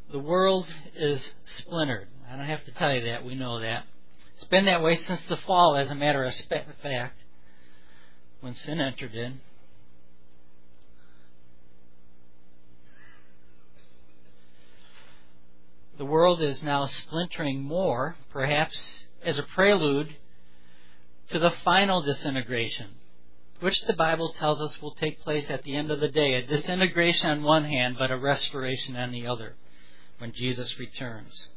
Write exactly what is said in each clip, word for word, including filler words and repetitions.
The world is splintered. I don't have to tell you that. We know that. It's been that way since the fall, as a matter of fact, when sin entered in. The world is now splintering more, perhaps as a prelude to the final disintegration, which the Bible tells us will take place at the end of the day. A disintegration on one hand, but a restoration on the other, when Jesus returns.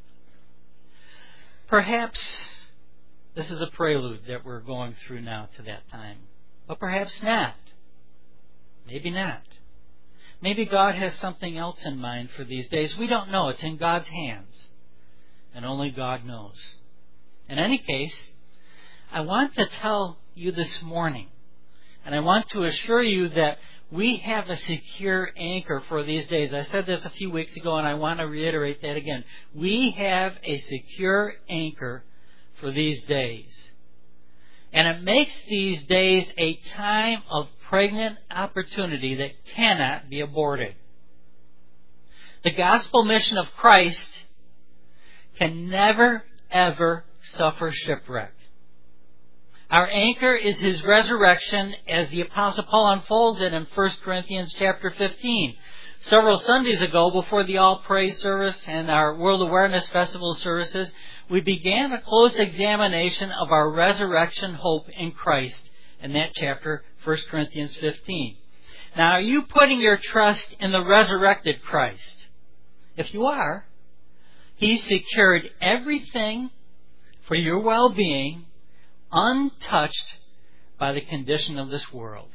Perhaps this is a prelude that we're going through now to that time. But perhaps not. Maybe not. Maybe God has something else in mind for these days. We don't know. It's in God's hands. And only God knows. In any case, I want to tell you this morning, and I want to assure you that we have a secure anchor for these days. I said this a few weeks ago, and I want to reiterate that again. We have a secure anchor for these days. And it makes these days a time of pregnant opportunity that cannot be aborted. The gospel mission of Christ can never, ever suffer shipwreck. Our anchor is His resurrection, as the Apostle Paul unfolds it in First Corinthians chapter fifteen. Several Sundays ago, before the All Praise service and our World Awareness Festival services, we began a close examination of our resurrection hope in Christ in that chapter, First Corinthians fifteen. Now, are you putting your trust in the resurrected Christ? If you are, He secured everything for your well-being, untouched by the condition of this world.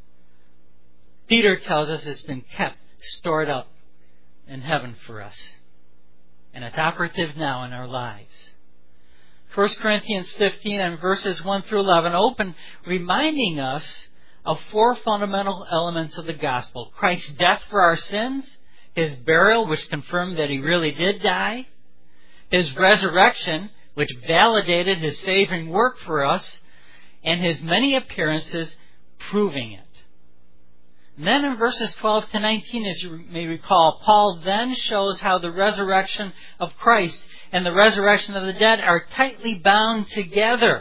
Peter tells us it's been kept, stored up in heaven for us. And it's operative now in our lives. First Corinthians fifteen and verses one through eleven open reminding us of four fundamental elements of the gospel. Christ's death for our sins, His burial, which confirmed that He really did die, His resurrection, which validated His saving work for us, and His many appearances proving it. And then in verses twelve to nineteen, as you may recall, Paul then shows how the resurrection of Christ and the resurrection of the dead are tightly bound together.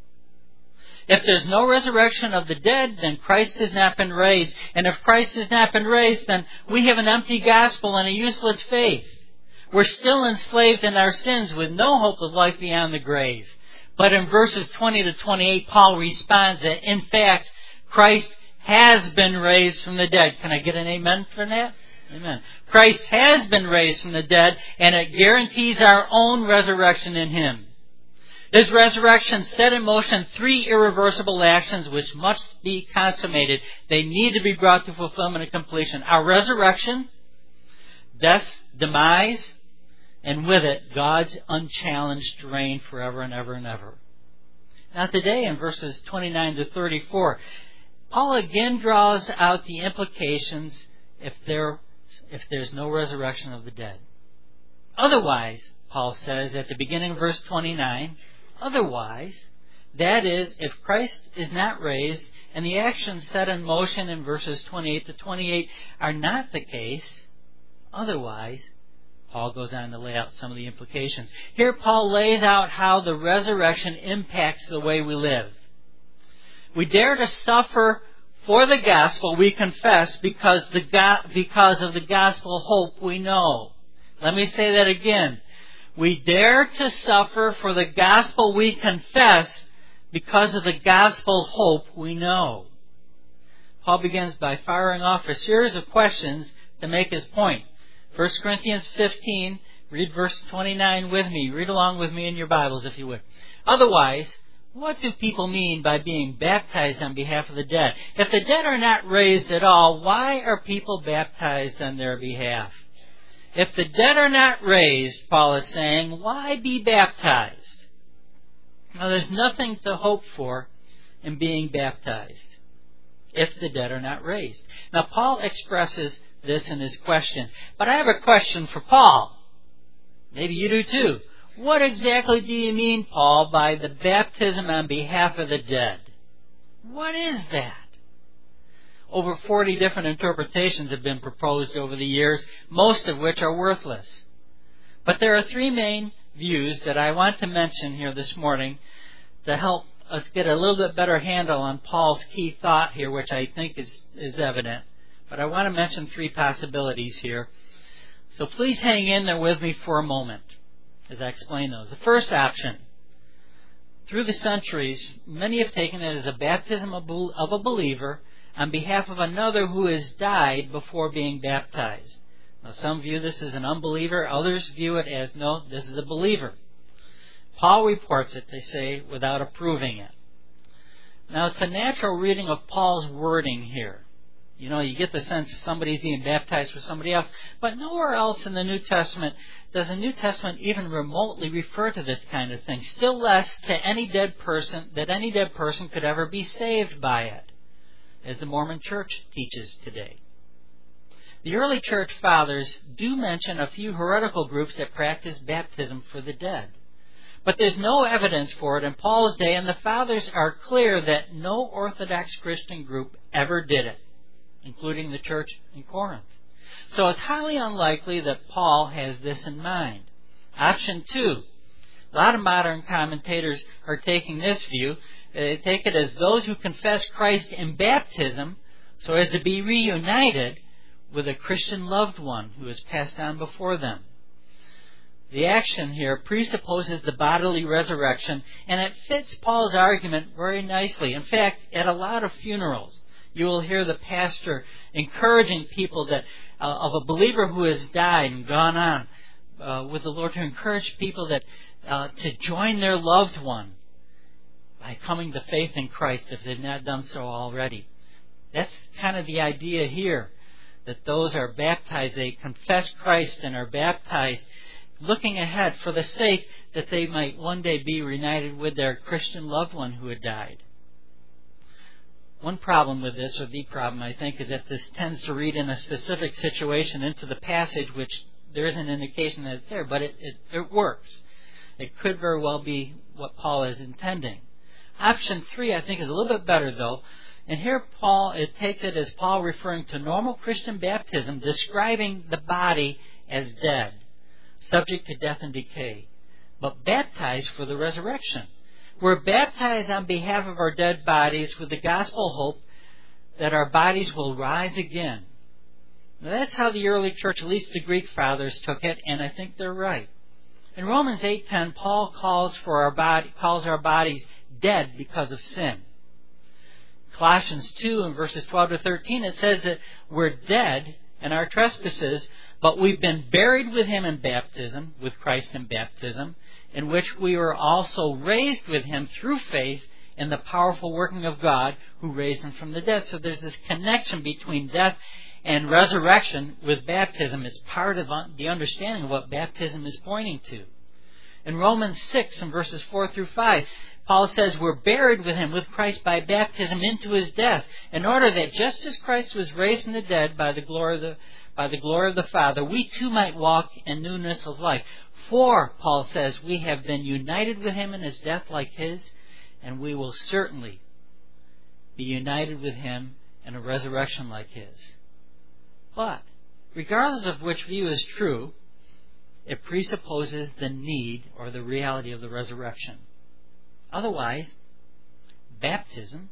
If there's no resurrection of the dead, then Christ has not been raised. And if Christ has not been raised, then we have an empty gospel and a useless faith. We're still enslaved in our sins with no hope of life beyond the grave. But in verses twenty to twenty-eight, Paul responds that, in fact, Christ has been raised from the dead. Can I get an amen for that? Amen. Christ has been raised from the dead, and it guarantees our own resurrection in Him. His resurrection set in motion three irreversible actions which must be consummated. They need to be brought to fulfillment and completion. Our resurrection, death's demise, and with it, God's unchallenged reign forever and ever and ever. Now today, in verses twenty-nine to thirty-four, Paul again draws out the implications if there if there's no resurrection of the dead. Otherwise, Paul says at the beginning of verse twenty-nine, otherwise, that is, if Christ is not raised and the actions set in motion in verses twenty-eight to twenty-eight are not the case, otherwise, Paul goes on to lay out some of the implications. Here Paul lays out how the resurrection impacts the way we live. We dare to suffer for the gospel we confess because the go- because of the gospel hope we know. Let me say that again. We dare to suffer for the gospel we confess because of the gospel hope we know. Paul begins by firing off a series of questions to make his point. First Corinthians fifteen, read verse twenty-nine with me. Read along with me in your Bibles if you would. Otherwise, what do people mean by being baptized on behalf of the dead? If the dead are not raised at all, why are people baptized on their behalf? If the dead are not raised, Paul is saying, why be baptized? Now, there's nothing to hope for in being baptized if the dead are not raised. Now, Paul expresses this in his questions. But I have a question for Paul. Maybe you do too. What exactly do you mean, Paul, by the baptism on behalf of the dead? What is that? Over forty different interpretations have been proposed over the years, most of which are worthless. But there are three main views that I want to mention here this morning to help us get a little bit better handle on Paul's key thought here, which I think is, is evident. But I want to mention three possibilities here. So please hang in there with me for a moment as I explain those. The first option, through the centuries, many have taken it as a baptism of a believer on behalf of another who has died before being baptized. Now, some view this as an unbeliever. Others view it as, no, this is a believer. Paul reports it, they say, without approving it. Now, it's a natural reading of Paul's wording here. You know, you get the sense somebody's being baptized for somebody else. But nowhere else in the New Testament does the New Testament even remotely refer to this kind of thing. Still less to any dead person, that any dead person could ever be saved by it, as the Mormon Church teaches today. The early church fathers do mention a few heretical groups that practice baptism for the dead. But there's no evidence for it in Paul's day, and the fathers are clear that no Orthodox Christian group ever did it, including the church in Corinth. So it's highly unlikely that Paul has this in mind. Option two, a lot of modern commentators are taking this view. They take it as those who confess Christ in baptism so as to be reunited with a Christian loved one who has passed on before them. The action here presupposes the bodily resurrection, and it fits Paul's argument very nicely. In fact, at a lot of funerals, you will hear the pastor encouraging people that uh, of a believer who has died and gone on uh, with the Lord, to encourage people that uh, to join their loved one by coming to faith in Christ if they've not done so already. That's kind of the idea here, that those are baptized, they confess Christ and are baptized, looking ahead for the sake that they might one day be reunited with their Christian loved one who had died. One problem with this, or the problem, I think, is that this tends to read in a specific situation into the passage, which there isn't an indication that it's there, but it, it, it works. It could very well be what Paul is intending. Option three, I think, is a little bit better, though. And here Paul, it takes it as Paul referring to normal Christian baptism, describing the body as dead, subject to death and decay, but baptized for the resurrection. We're baptized on behalf of our dead bodies with the gospel hope that our bodies will rise again. Now, that's how the early church, at least the Greek fathers, took it, and I think they're right. In Romans eight ten, Paul calls for our body, calls our bodies dead because of sin. Colossians two and verses twelve to thirteen, it says that we're dead in our trespasses, but we've been buried with Him in baptism, with Christ in baptism, in which we were also raised with Him through faith in the powerful working of God who raised Him from the dead. So there's this connection between death and resurrection with baptism. It's part of the understanding of what baptism is pointing to. In Romans six and verses four through five, Paul says we're buried with Him, with Christ, by baptism into His death, in order that just as Christ was raised from the dead by the glory of the, by the glory of the Father, we too might walk in newness of life. For, Paul says, we have been united with Him in His death like His, and we will certainly be united with Him in a resurrection like His. But, regardless of which view is true, it presupposes the need or the reality of the resurrection. Otherwise, baptism,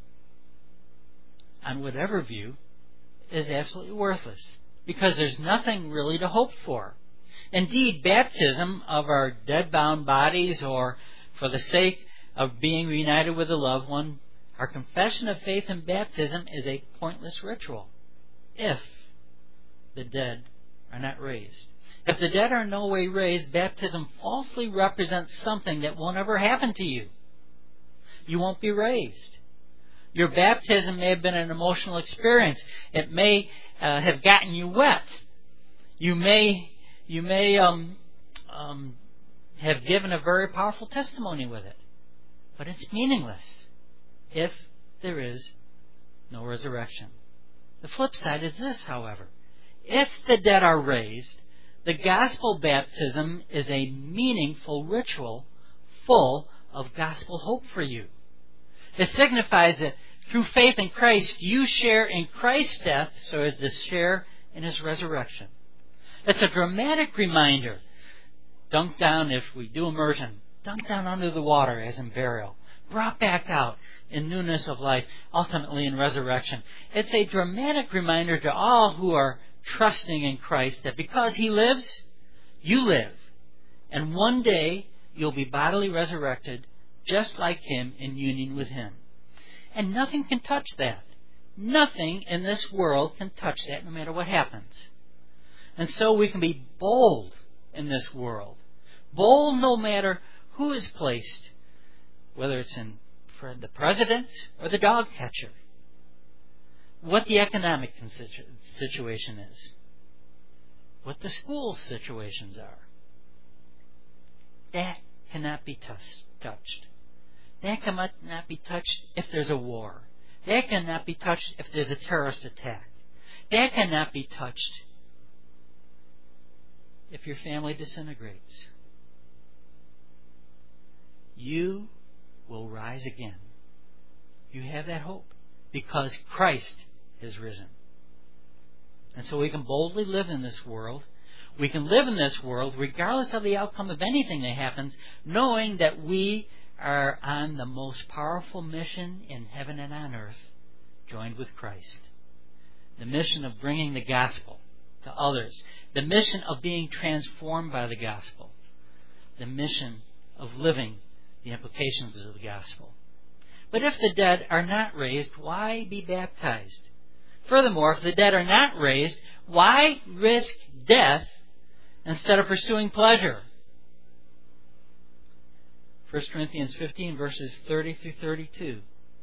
on whatever view, is absolutely worthless, because there's nothing really to hope for. Indeed, baptism of our dead-bound bodies, or for the sake of being reunited with a loved one, our confession of faith in baptism is a pointless ritual if the dead are not raised. If the dead are in no way raised, baptism falsely represents something that won't ever happen to you. You won't be raised. Your baptism may have been an emotional experience. It may uh, have gotten you wet. You may you may um, um, have given a very powerful testimony with it. But it's meaningless if there is no resurrection. The flip side is this, however. If the dead are raised, the gospel baptism is a meaningful ritual full of gospel hope for you. It signifies that Through faith in Christ, you share in Christ's death so as to share in His resurrection. It's a dramatic reminder. Dunked down, if we do immersion, dunked down under the water as in burial. Brought back out in newness of life, ultimately in resurrection. It's a dramatic reminder to all who are trusting in Christ that because He lives, you live. And one day you'll be bodily resurrected just like Him in union with Him. And nothing can touch that. Nothing in this world can touch that no matter what happens. And so we can be bold in this world. Bold no matter who is placed, whether it's in for the president or the dog catcher, what the economic situation is, what the school situations are. That cannot be touched. That cannot be touched if there's a war. That cannot be touched if there's a terrorist attack. That cannot be touched if your family disintegrates. You will rise again. You have that hope because Christ has risen. And so we can boldly live in this world. We can live in this world regardless of the outcome of anything that happens, knowing that we are on the most powerful mission in heaven and on earth, joined with Christ. The mission of bringing the gospel to others. The mission of being transformed by the gospel. The mission of living the implications of the gospel. But if the dead are not raised, why be baptized? Furthermore, if the dead are not raised, why risk death instead of pursuing pleasure? First Corinthians fifteen, verses thirty through thirty-two.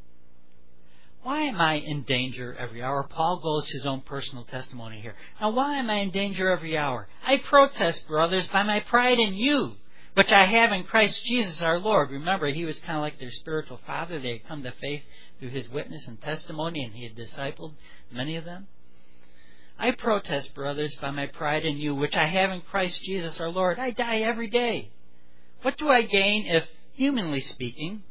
Why am I in danger every hour? Paul goes his own personal testimony here. Now, why am I in danger every hour? I protest, brothers, by my pride in you, which I have in Christ Jesus our Lord. Remember, he was kind of like their spiritual father. They had come to faith through his witness and testimony, and he had discipled many of them. I protest, brothers, by my pride in you, which I have in Christ Jesus our Lord. I die every day. What do I gain if, humanly speaking,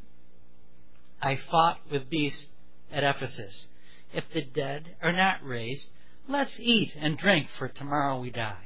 I fought with beasts at Ephesus? If the dead are not raised, let's eat and drink, for tomorrow we die.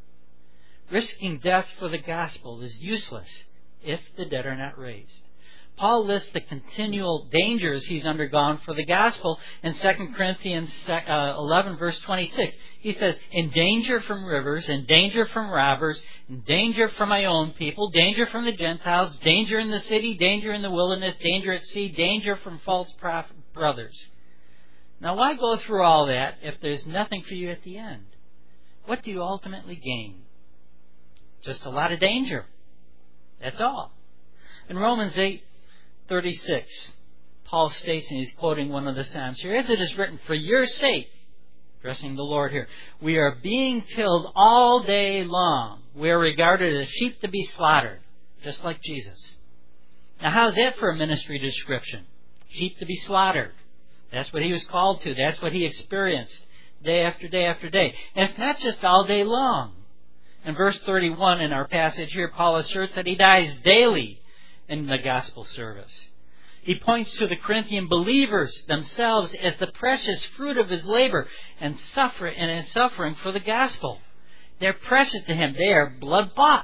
Risking death for the gospel is useless if the dead are not raised. Paul lists the continual dangers he's undergone for the gospel in Second Corinthians eleven, verse twenty-six. He says, in danger from rivers, in danger from robbers, in danger from my own people, danger from the Gentiles, danger in the city, danger in the wilderness, danger at sea, danger from false prophet brothers. Now, why go through all that if there's nothing for you at the end? What do you ultimately gain? Just a lot of danger. That's all. In Romans eight thirty-six, Paul states, and he's quoting one of the Psalms here, as it is written, for your sake, addressing the Lord here, we are being killed all day long. We are regarded as sheep to be slaughtered, just like Jesus. Now, how's that for a ministry description? Sheep to be slaughtered. That's what he was called to. That's what he experienced day after day after day. And it's not just all day long. In verse thirty-one in our passage here, Paul asserts that he dies daily in the gospel service. He points to the Corinthian believers themselves as the precious fruit of his labor and suffer and his suffering for the gospel. They're precious to him. They are blood bought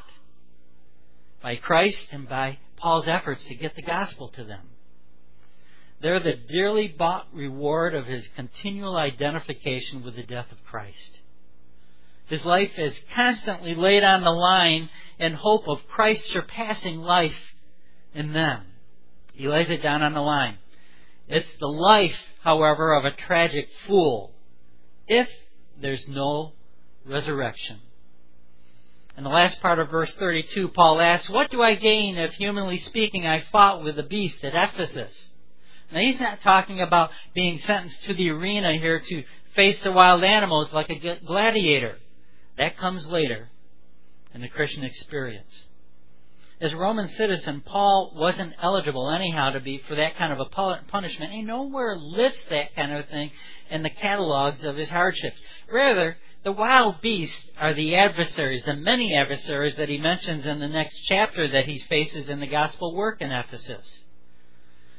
by Christ and by Paul's efforts to get the gospel to them. They're the dearly bought reward of his continual identification with the death of Christ. His life is constantly laid on the line in hope of Christ's surpassing life in them. He lays it down on the line. It's the life, however, of a tragic fool if there's no resurrection. In the last part of verse thirty-two, Paul asks, what do I gain if, humanly speaking, I fought with the beast at Ephesus? Now, he's not talking about being sentenced to the arena here to face the wild animals like a gladiator. That comes later in the Christian experience. As a Roman citizen, Paul wasn't eligible anyhow to be for that kind of a punishment. He nowhere lists that kind of thing in the catalogs of his hardships. Rather, the wild beasts are the adversaries, the many adversaries that he mentions in the next chapter that he faces in the gospel work in Ephesus.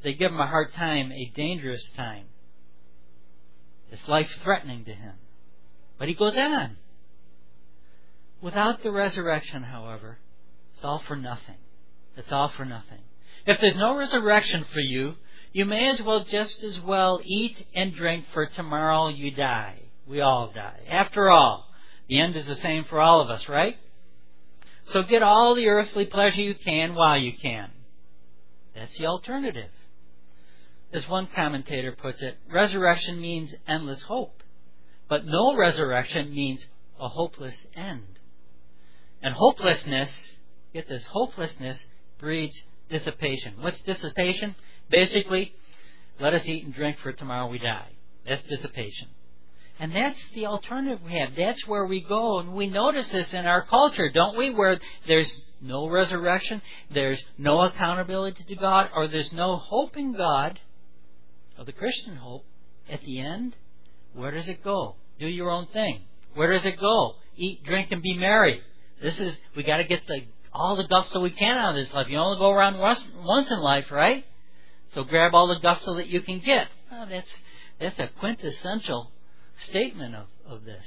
they give him a hard time, a dangerous time. It's life-threatening to him. But he goes on. Without the resurrection, however, it's all for nothing. It's all for nothing. If there's no resurrection for you, you may as well just as well eat and drink, for tomorrow you die. We all die. After all, the end is the same for all of us, right? So get all the earthly pleasure you can while you can. That's the alternative. As one commentator puts it, resurrection means endless hope. But no resurrection means a hopeless end. And hopelessness, get this, hopelessness breeds dissipation. What's dissipation? Basically, let us eat and drink, for tomorrow we die. That's dissipation. And that's the alternative we have. That's where we go. And we notice this in our culture, don't we? Where there's no resurrection, there's no accountability to God, or there's no hope in God, of the Christian hope. At the end, where does it go? Do your own thing. Where does it go? Eat, drink, and be merry. This is, we got to get the all the gusto we can out of this life. You only go around once, once in life, right? So grab all the gusto that you can get. Well, that's that's a quintessential statement of, of this.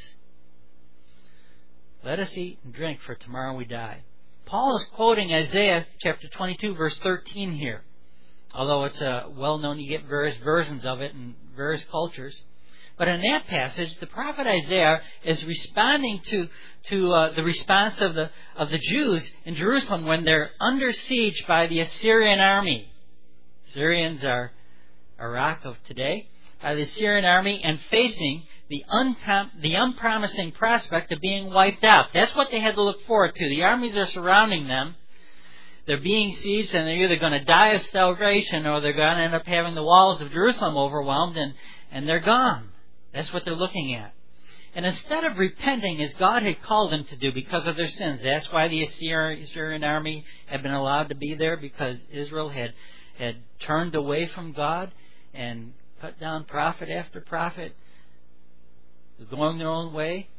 Let us eat and drink, for tomorrow we die. Paul is quoting Isaiah chapter twenty-two, verse thirteen here. Although it's uh, well known, you get various versions of it in various cultures. But in that passage, the prophet Isaiah is responding to to uh, the response of the of the Jews in Jerusalem when they're under siege by the Assyrian army. Syrians are Iraq of today. By the Assyrian army, and facing the uncom- the unpromising prospect of being wiped out. That's what they had to look forward to. The armies are surrounding them. They're being sieged, and they're either going to die of starvation, or they're going to end up having the walls of Jerusalem overwhelmed, and, and they're gone. That's what they're looking at. And instead of repenting as God had called them to do because of their sins, that's why the Assyrian army had been allowed to be there, because Israel had, had turned away from God and cut down prophet after prophet, was going their own way.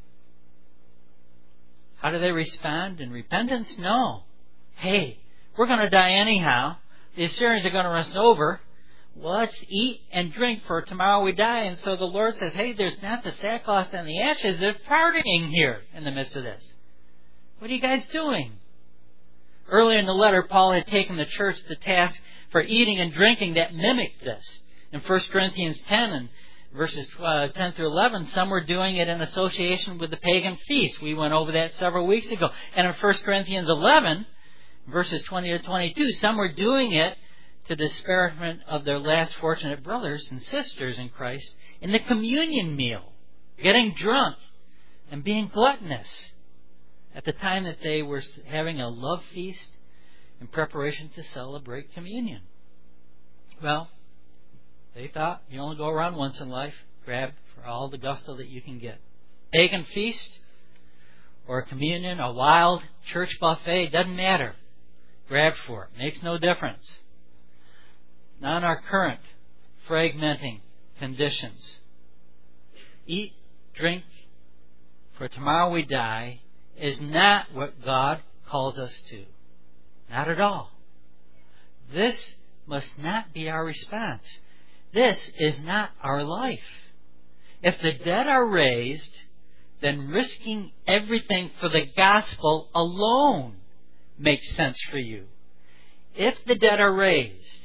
How do they respond? In repentance? No. Hey, we're going to die anyhow. The Assyrians are going to run us over. Well, let's eat and drink, for tomorrow we die. And so the Lord says, hey, there's not the sackcloth and the ashes. There's partying here in the midst of this. What are you guys doing? Earlier in the letter, Paul had taken the church to task for eating and drinking that mimicked this. In First Corinthians ten and verses uh, ten through eleven, some were doing it in association with the pagan feast. We went over that several weeks ago. And in First Corinthians eleven, verses twenty to twenty-two, some were doing it to the disparagement of their less fortunate brothers and sisters in Christ in the communion meal, getting drunk and being gluttonous at the time that they were having a love feast in preparation to celebrate communion. Well, they thought you only go around once in life. Grab for all the gusto that you can get. Pagan feast or communion, a wild church buffet, doesn't matter. Grab for it. Makes no difference. Not in our current fragmenting conditions. Eat, drink, for tomorrow we die is not what God calls us to. Not at all. This must not be our response. This is not our life. If the dead are raised, then risking everything for the gospel alone makes sense for you. If the dead are raised,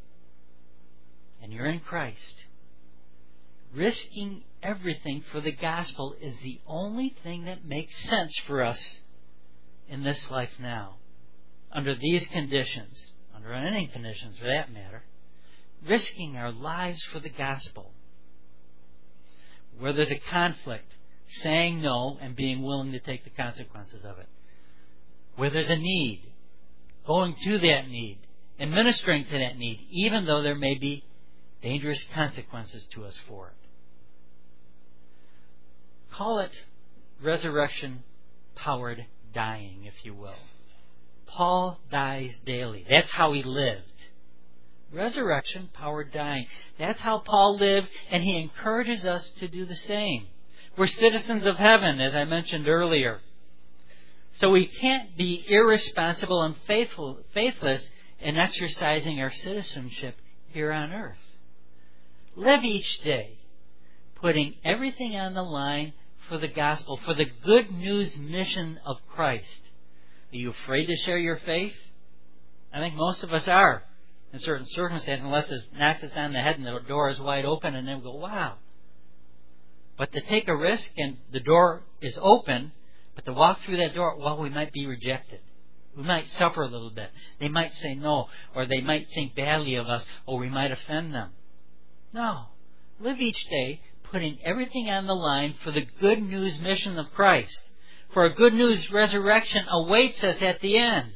and you're in Christ, risking everything for the gospel is the only thing that makes sense for us in this life now. Under these conditions, under any conditions for that matter, risking our lives for the gospel. Where there's a conflict, saying no and being willing to take the consequences of it. Where there's a need, going to that need, and ministering to that need, even though there may be dangerous consequences to us for it. Call it resurrection-powered dying, if you will. Paul dies daily. That's how he lived. Resurrection-powered dying. That's how Paul lived, and he encourages us to do the same. We're citizens of heaven, as I mentioned earlier. So we can't be irresponsible and faithful, faithless in exercising our citizenship here on earth. Live each day putting everything on the line for the gospel, for the good news mission of Christ. Are you afraid to share your faith? I think most of us are in certain circumstances, unless it knocks us on the head and the door is wide open, and then we go, wow. But to take a risk and the door is open, but to walk through that door, well, we might be rejected. We might suffer a little bit. They might say no, or they might think badly of us, or we might offend them. No. Live each day putting everything on the line for the good news mission of Christ. For a good news resurrection awaits us at the end.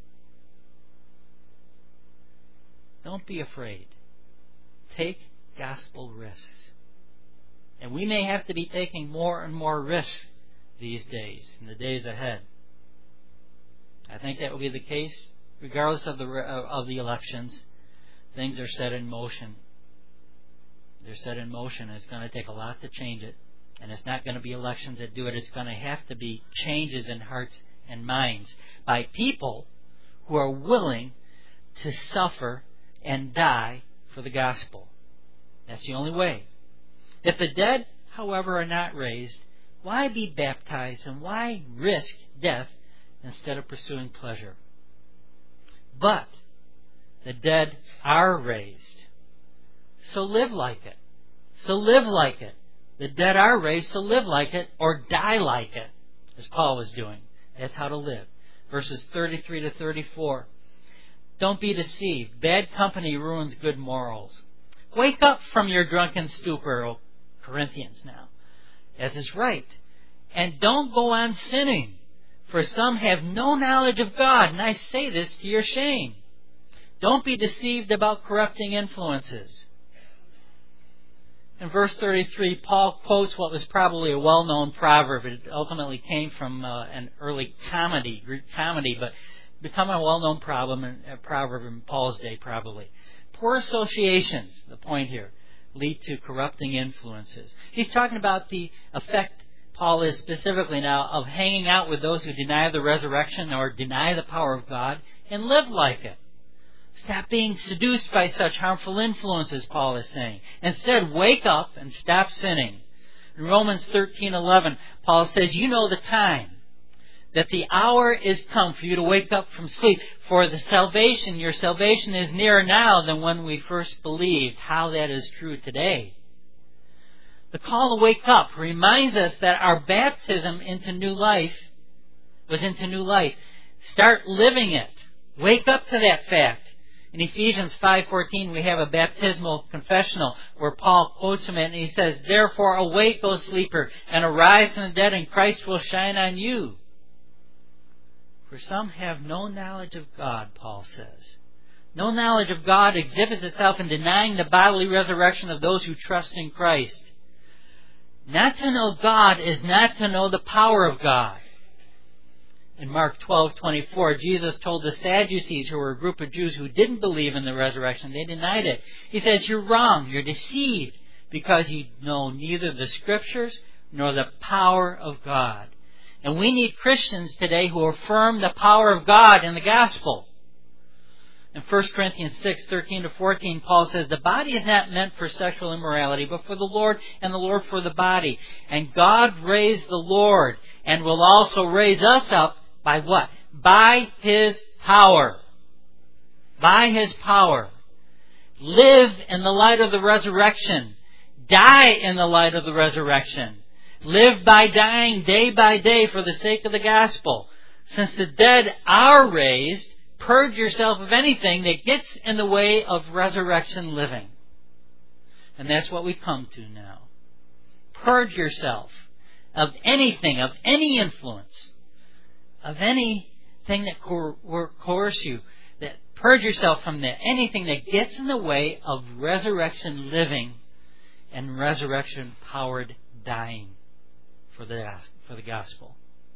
Don't be afraid. Take gospel risks. And we may have to be taking more and more risks these days, in the days ahead. I think that will be the case regardless of the of the elections. Things are set in motion. They're set in motion. It's going to take a lot to change it. And it's not going to be elections that do it. It's going to have to be changes in hearts and minds by people who are willing to suffer and die for the gospel. That's the only way. If the dead, however, are not raised, why be baptized and why risk death instead of pursuing pleasure? But the dead are raised. So live like it. So live like it. The dead are raised, so live like it or die like it, as Paul was doing. That's how to live. Verses thirty-three to thirty-four. Don't be deceived. Bad company ruins good morals. Wake up from your drunken stupor, O Corinthians now, as is right. And don't go on sinning, for some have no knowledge of God, and I say this to your shame. Don't be deceived about corrupting influences. In verse thirty-three, Paul quotes what was probably a well-known proverb. It ultimately came from uh, an early comedy, Greek comedy, but become a well-known problem, a proverb in Paul's day probably. Poor associations, the point here, lead to corrupting influences. He's talking about the effect, Paul is specifically now, of hanging out with those who deny the resurrection or deny the power of God and live like it. Stop being seduced by such harmful influences, Paul is saying. Instead, wake up and stop sinning. In Romans thirteen eleven, Paul says, you know the time, that the hour is come for you to wake up from sleep. For the salvation, your salvation is nearer now than when we first believed. How that is true today. The call to wake up reminds us that our baptism into new life was into new life. Start living it. Wake up to that fact. In Ephesians five fourteen, we have a baptismal confessional where Paul quotes him and he says, therefore awake, O sleeper, and arise from the dead, and Christ will shine on you. For some have no knowledge of God, Paul says. No knowledge of God exhibits itself in denying the bodily resurrection of those who trust in Christ. Not to know God is not to know the power of God. In Mark twelve twenty-four, Jesus told the Sadducees, who were a group of Jews who didn't believe in the resurrection, they denied it. He says, you're wrong, you're deceived, because you know neither the Scriptures nor the power of God. And we need Christians today who affirm the power of God in the gospel. In First Corinthians six thirteen to fourteen, Paul says, the body is not meant for sexual immorality, but for the Lord, and the Lord for the body. And God raised the Lord, and will also raise us up by what? By His power. By His power. Live in the light of the resurrection. Die in the light of the resurrection. Live by dying day by day for the sake of the gospel. Since the dead are raised, purge yourself of anything that gets in the way of resurrection living. And that's what we come to now. Purge yourself of anything, of any influence, of anything that coer- coerce you. That purge yourself from that, anything that gets in the way of resurrection living and resurrection powered dying for the for the gospel.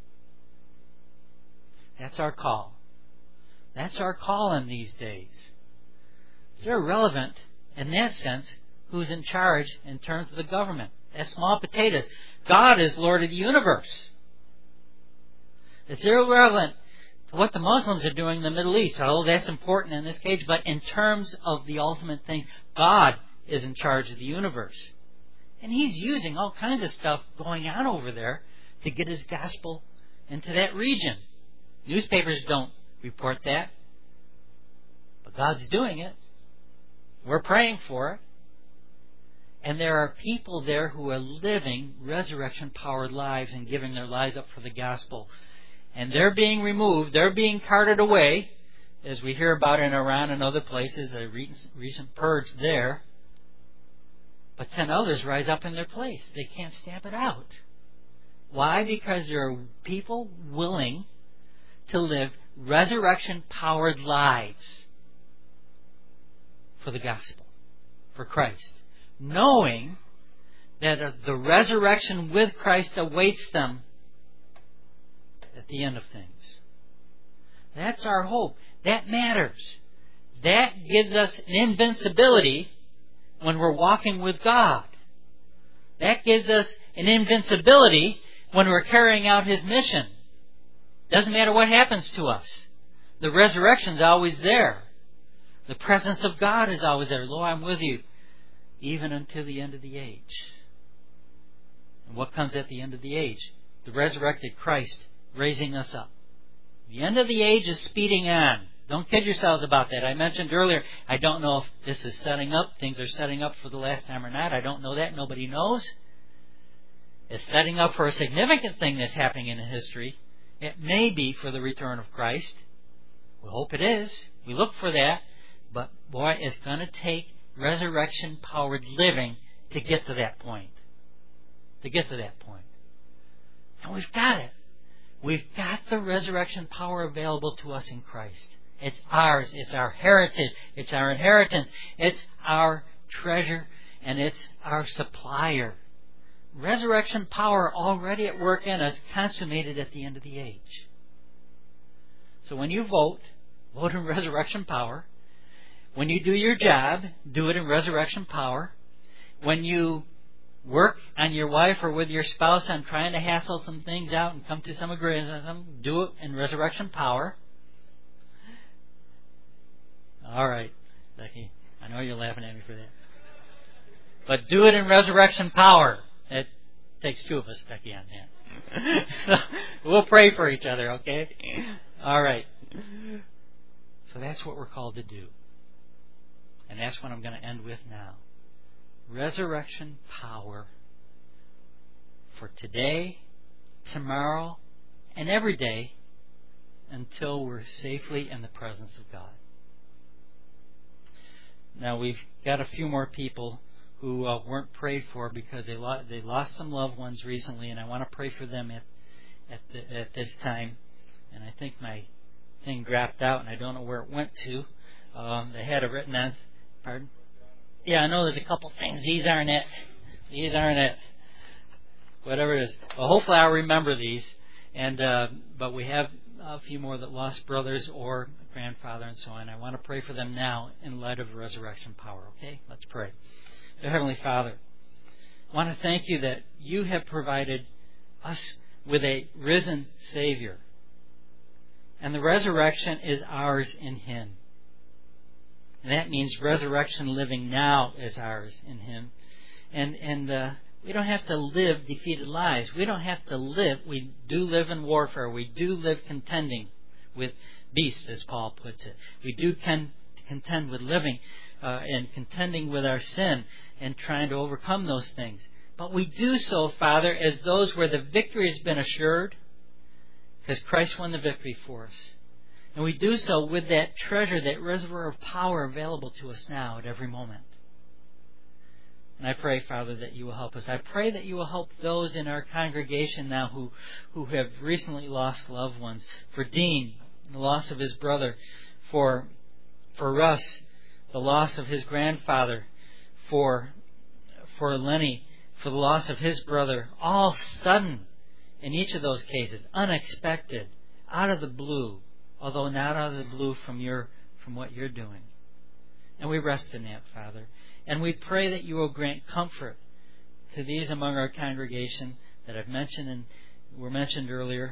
That's our call. That's our call in these days. It's irrelevant in that sense who's in charge in terms of the government. That's small potatoes. God is Lord of the universe. It's irrelevant to what the Muslims are doing in the Middle East. Oh, that's important in this case, but in terms of the ultimate thing, God is in charge of the universe. And He's using all kinds of stuff going on over there to get His gospel into that region. Newspapers don't report that, but God's doing it. We're praying for it. And there are people there who are living resurrection-powered lives and giving their lives up for the gospel. And they're being removed. They're being carted away, as we hear about in Iran and other places, a recent purge there. But ten others rise up in their place. They can't stamp it out. Why? Because there are people willing to live resurrection-powered lives for the gospel, for Christ, knowing that the resurrection with Christ awaits them at the end of things. That's our hope. That matters. That gives us an invincibility when we're walking with God. That gives us an invincibility when we're carrying out His mission. Doesn't matter what happens to us. The resurrection's always there. The presence of God is always there. Lo, I'm with you even until the end of the age. And what comes at the end of the age? The resurrected Christ raising us up. The end of the age is speeding on. Don't kid yourselves about that. I mentioned earlier, I don't know if this is setting up, things are setting up for the last time or not. I don't know that. Nobody knows. It's setting up for a significant thing that's happening in history. It may be for the return of Christ. We hope it is. We look for that. But boy, it's going to take resurrection-powered living to get to that point. To get to that point. And we've got it. We've got the resurrection power available to us in Christ. It's ours. It's our heritage. It's our inheritance. It's our treasure. And it's our supplier. Resurrection power already at work in us, consummated at the end of the age. So when you vote, vote in resurrection power. When you do your job, do it in resurrection power. When you work on your wife or with your spouse on trying to hassle some things out and come to some agreement, do it in resurrection power. All right, Becky, I know you're laughing at me for that. But do it in resurrection power. It takes two of us, Becky, on that. So we'll pray for each other, okay? All right. So that's what we're called to do. And that's what I'm going to end with now. Resurrection power for today, tomorrow, and every day until we're safely in the presence of God. Now, we've got a few more people who uh, weren't prayed for because they lost, they lost some loved ones recently, and I want to pray for them at at, the, at this time. And I think my thing dropped out, and I don't know where it went to. Um, they had it written on. Pardon? Yeah, I know there's a couple things. These aren't it. These aren't it. Whatever it is. Well, hopefully I'll remember these. And uh, but we have a few more that lost brothers or grandfather and so on. I want to pray for them now in light of resurrection power. Okay? Let's pray. Dear Heavenly Father, I want to thank You that You have provided us with a risen Savior. And the resurrection is ours in Him. And that means resurrection living now is ours in Him. And and uh, we don't have to live defeated lives. We don't have to live. We do live in warfare. We do live contending with beasts, as Paul puts it. We do con- contend with living uh, and contending with our sin and trying to overcome those things. But we do so, Father, as those where the victory has been assured, because Christ won the victory for us. And we do so with that treasure, that reservoir of power available to us now at every moment. And I pray, Father, that You will help us. I pray that You will help those in our congregation now who, who have recently lost loved ones. For Dean, the loss of his brother. For, for Russ, the loss of his grandfather. For, for Lenny, for the loss of his brother. All sudden, in each of those cases, unexpected, out of the blue. Although not out of the blue from your from what You're doing. And we rest in that, Father. And we pray that You will grant comfort to these among our congregation that I've mentioned and were mentioned earlier,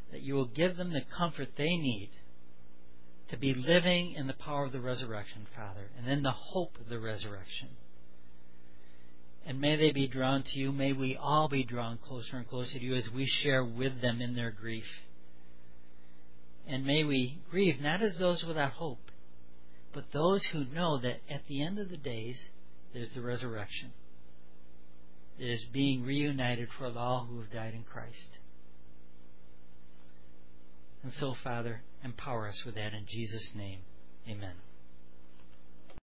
that you will give them the comfort they need to be living in the power of the resurrection, Father, and in the hope of the resurrection. And may they be drawn to you. May we all be drawn closer and closer to you as we share with them in their grief. And may we grieve not as those without hope, but those who know that at the end of the days, there's the resurrection. It is being reunited for all who have died in Christ. And so, Father, empower us with that in Jesus' name. Amen.